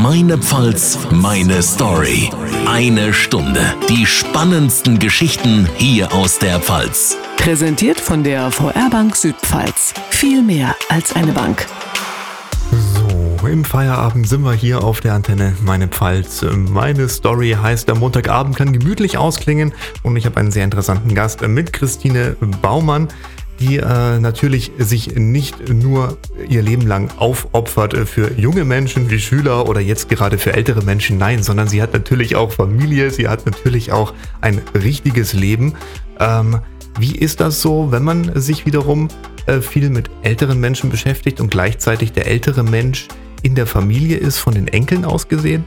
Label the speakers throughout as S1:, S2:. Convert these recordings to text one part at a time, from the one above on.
S1: Meine Pfalz, meine Story. Eine Stunde. Die spannendsten Geschichten hier aus der Pfalz.
S2: Präsentiert von der VR-Bank Südpfalz. Viel mehr als eine Bank.
S3: So, im Feierabend sind wir hier auf der Antenne Meine Pfalz. Meine Story heißt, der Montagabend kann gemütlich ausklingen und ich habe einen sehr interessanten Gast mit Christine Baumann, die natürlich sich nicht nur ihr Leben lang aufopfert für junge Menschen wie Schüler oder jetzt gerade für ältere Menschen, nein, sondern sie hat natürlich auch Familie, sie hat natürlich auch ein richtiges Leben. Wie ist das so, wenn man sich wiederum viel mit älteren Menschen beschäftigt und gleichzeitig der ältere Mensch in der Familie ist, von den Enkeln aus gesehen?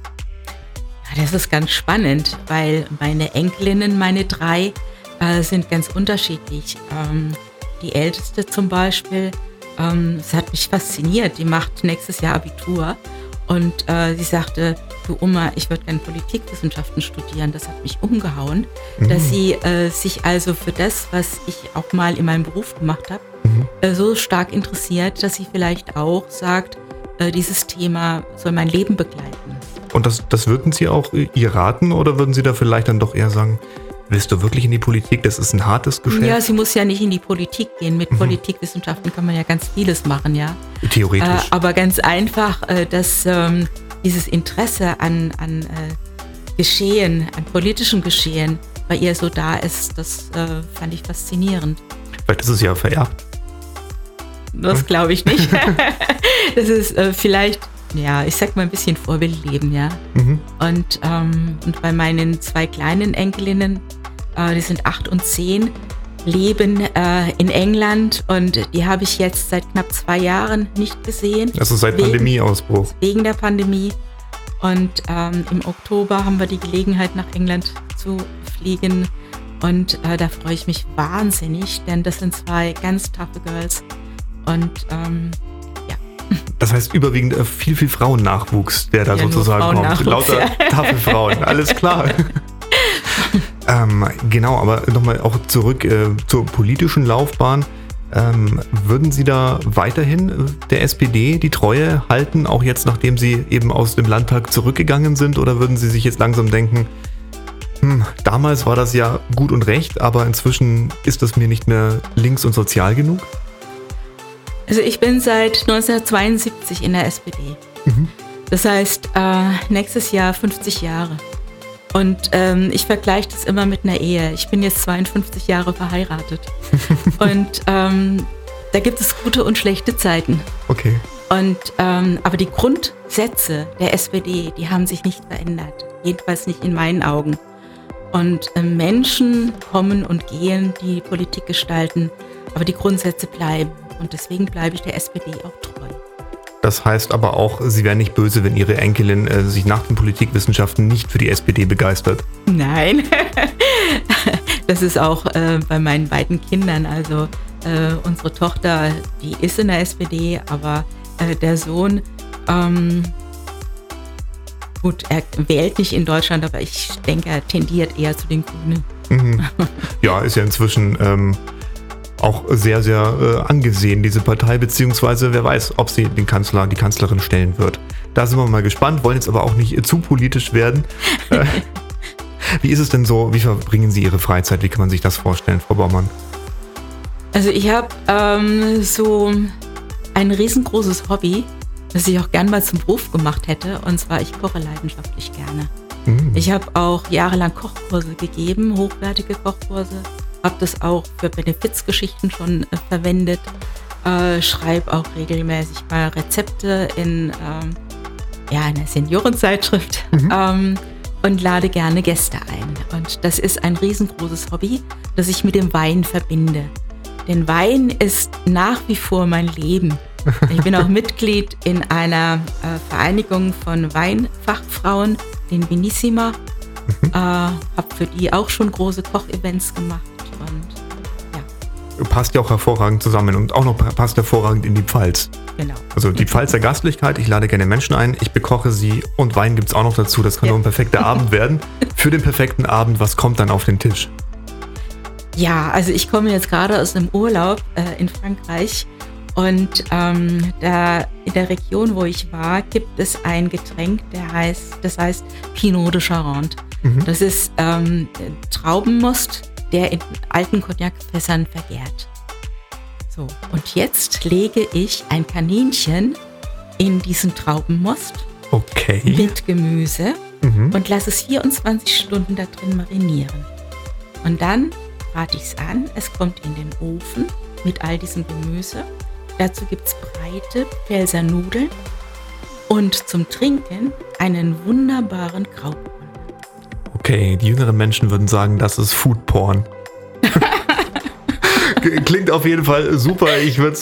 S4: Ja, das ist ganz spannend, weil meine Enkelinnen, meine 3, sind ganz unterschiedlich. Die älteste zum Beispiel, das hat mich fasziniert, die macht nächstes Jahr Abitur und sie sagte, du Oma, ich würde gerne Politikwissenschaften studieren. Das hat mich umgehauen, dass sie sich also für das, was ich auch mal in meinem Beruf gemacht habe, so stark interessiert, dass sie vielleicht auch sagt, dieses Thema soll mein Leben begleiten.
S3: Und das würden Sie auch ihr raten oder würden Sie da vielleicht dann doch eher sagen, willst du wirklich in die Politik? Das ist ein hartes Geschäft.
S4: Ja, sie muss ja nicht in die Politik gehen. Mit Politikwissenschaften kann man ja ganz vieles machen, ja.
S3: Theoretisch.
S4: Aber ganz einfach, dass dieses Interesse an Geschehen, an politischem Geschehen bei ihr so da ist, das fand ich faszinierend.
S3: Vielleicht ist es ja vererbt.
S4: Das glaube ich nicht. Das ist vielleicht, ja, ich sag mal ein bisschen Vorbildleben, ja. Und bei meinen 2 kleinen Enkelinnen, die sind 8 und 10, leben in England und die habe ich jetzt seit knapp 2 Jahren nicht gesehen. Also
S3: seit Pandemieausbruch.
S4: Wegen der Pandemie. Und im Oktober haben wir die Gelegenheit, nach England zu fliegen. Und da freue ich mich wahnsinnig, denn das sind 2 ganz taffe Girls. Und ja.
S3: Das heißt überwiegend viel Frauennachwuchs, der da sozusagen kommt. Lauter taffe Frauen, alles klar. Genau, aber nochmal auch zurück zur politischen Laufbahn. Würden Sie da weiterhin der SPD die Treue halten, auch jetzt, nachdem Sie eben aus dem Landtag zurückgegangen sind? Oder würden Sie sich jetzt langsam denken, damals war das ja gut und recht, aber inzwischen ist das mir nicht mehr links und sozial genug?
S4: Also ich bin seit 1972 in der SPD. Das heißt, nächstes Jahr 50 Jahre. Und ich vergleiche das immer mit einer Ehe. Ich bin jetzt 52 Jahre verheiratet. Und da gibt es gute und schlechte Zeiten.
S3: Okay.
S4: Und aber die Grundsätze der SPD, die haben sich nicht verändert. Jedenfalls nicht in meinen Augen. Und Menschen kommen und gehen, die Politik gestalten, aber die Grundsätze bleiben. Und deswegen bleibe ich der SPD auch treu.
S3: Das heißt aber auch, Sie wären nicht böse, wenn Ihre Enkelin sich nach den Politikwissenschaften nicht für die SPD begeistert?
S4: Nein, das ist auch bei meinen beiden Kindern. Also unsere Tochter, die ist in der SPD, aber der Sohn, gut, er wählt nicht in Deutschland, aber ich denke, er tendiert eher zu den Grünen.
S3: Ja, ist ja inzwischen auch sehr, sehr angesehen, diese Partei, beziehungsweise wer weiß, ob sie den Kanzler, die Kanzlerin stellen wird. Da sind wir mal gespannt, wollen jetzt aber auch nicht zu politisch werden. Wie ist es denn so, wie verbringen Sie Ihre Freizeit? Wie kann man sich das vorstellen, Frau Baumann?
S4: Also ich habe so ein riesengroßes Hobby, das ich auch gern mal zum Beruf gemacht hätte, und zwar ich koche leidenschaftlich gerne. Ich habe auch jahrelang Kochkurse gegeben, hochwertige Kochkurse. Habe das auch für Benefizgeschichten schon verwendet, schreibe auch regelmäßig mal Rezepte in einer Seniorenzeitschrift und lade gerne Gäste ein. Und das ist ein riesengroßes Hobby, das ich mit dem Wein verbinde. Denn Wein ist nach wie vor mein Leben. Ich bin auch Mitglied in einer Vereinigung von Weinfachfrauen, den Vinissima. Habe für die auch schon große Kochevents gemacht.
S3: Passt ja auch hervorragend zusammen und auch noch passt hervorragend in die Pfalz.
S4: Genau.
S3: Also die Pfalzer Gastlichkeit, ich lade gerne Menschen ein, ich bekoche sie und Wein gibt es auch noch dazu. Das kann nur ein perfekter Abend werden. Für den perfekten Abend, was kommt dann auf den Tisch?
S4: Ja, also ich komme jetzt gerade aus einem Urlaub in Frankreich Und da in der Region, wo ich war, gibt es ein Getränk, das heißt Pinot de Charente. Das ist Traubenmost, der in alten Cognac-Fässern vergärt. So, und jetzt lege ich ein Kaninchen in diesen Traubenmost mit Gemüse und lasse es 24 Stunden da drin marinieren. Und dann brate ich es an, es kommt in den Ofen mit all diesem Gemüse. Dazu gibt es breite Pfälzer Nudeln und zum Trinken einen wunderbaren Grauburgunder.
S3: Okay, die jüngeren Menschen würden sagen, das ist Foodporn. Klingt auf jeden Fall super. Ich würde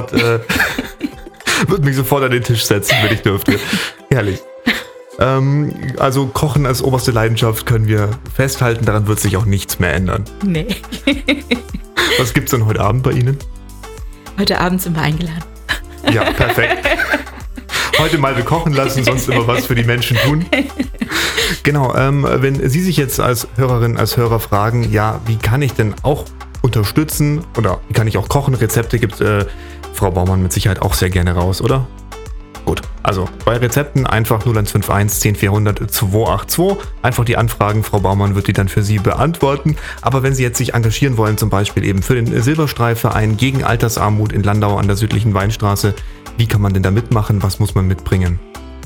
S3: mich sofort an den Tisch setzen, wenn ich dürfte. Herrlich. Also Kochen als oberste Leidenschaft können wir festhalten. Daran wird sich auch nichts mehr ändern.
S4: Nee.
S3: Was gibt's denn heute Abend bei Ihnen?
S4: Heute Abend sind wir eingeladen.
S3: Ja, perfekt. Heute mal wir kochen lassen, sonst immer was für die Menschen tun. Genau, wenn Sie sich jetzt als Hörerin, als Hörer fragen, ja, wie kann ich denn auch unterstützen oder wie kann ich auch kochen? Rezepte gibt Frau Baumann mit Sicherheit auch sehr gerne raus, oder? Gut, also bei Rezepten einfach 0151 10 400 282. Einfach die Anfragen, Frau Baumann wird die dann für Sie beantworten. Aber wenn Sie jetzt sich engagieren wollen, zum Beispiel eben für den Silberstreifverein gegen Altersarmut in Landau an der südlichen Weinstraße, wie kann man denn da mitmachen? Was muss man mitbringen?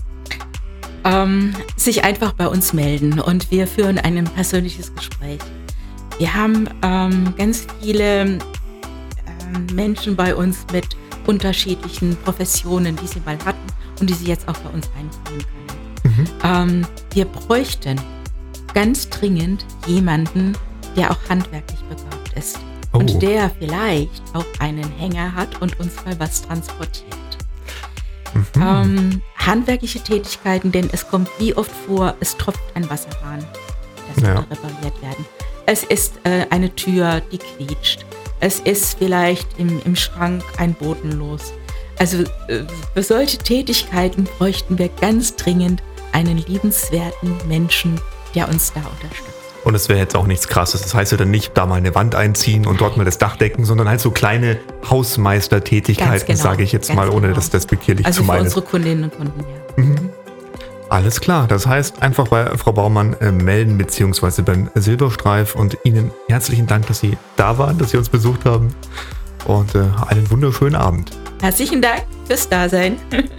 S4: Sich einfach bei uns melden und wir führen ein persönliches Gespräch. Wir haben ganz viele Menschen bei uns mit unterschiedlichen Professionen, die sie mal hatten und die sie jetzt auch bei uns einbringen können. Wir bräuchten ganz dringend jemanden, der auch handwerklich begabt ist und der vielleicht auch einen Hänger hat und uns mal was transportiert. Handwerkliche Tätigkeiten, denn es kommt wie oft vor, es tropft ein Wasserhahn, das soll repariert werden. Es ist eine Tür, die quietscht. Es ist vielleicht im Schrank ein Boden los. Also für solche Tätigkeiten bräuchten wir ganz dringend einen liebenswerten Menschen, der uns da unterstützt.
S3: Und es wäre jetzt auch nichts Krasses. Das heißt ja dann nicht da mal eine Wand einziehen und dort mal das Dach decken, sondern halt so kleine Hausmeistertätigkeiten, sage ich jetzt mal, ohne das despektierlich zu meinen.
S4: Also für unsere Kundinnen und Kunden, ja.
S3: Alles klar, das heißt einfach bei Frau Baumann melden beziehungsweise beim Silberstreif und Ihnen herzlichen Dank, dass Sie da waren, dass Sie uns besucht haben und einen wunderschönen Abend.
S4: Herzlichen Dank fürs Dasein.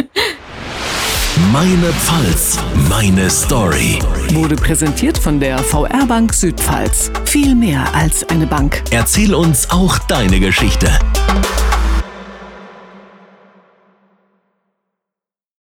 S1: Meine Pfalz, meine Story.
S2: Wurde präsentiert von der VR Bank Südpfalz. Viel mehr als eine Bank.
S1: Erzähl uns auch deine Geschichte.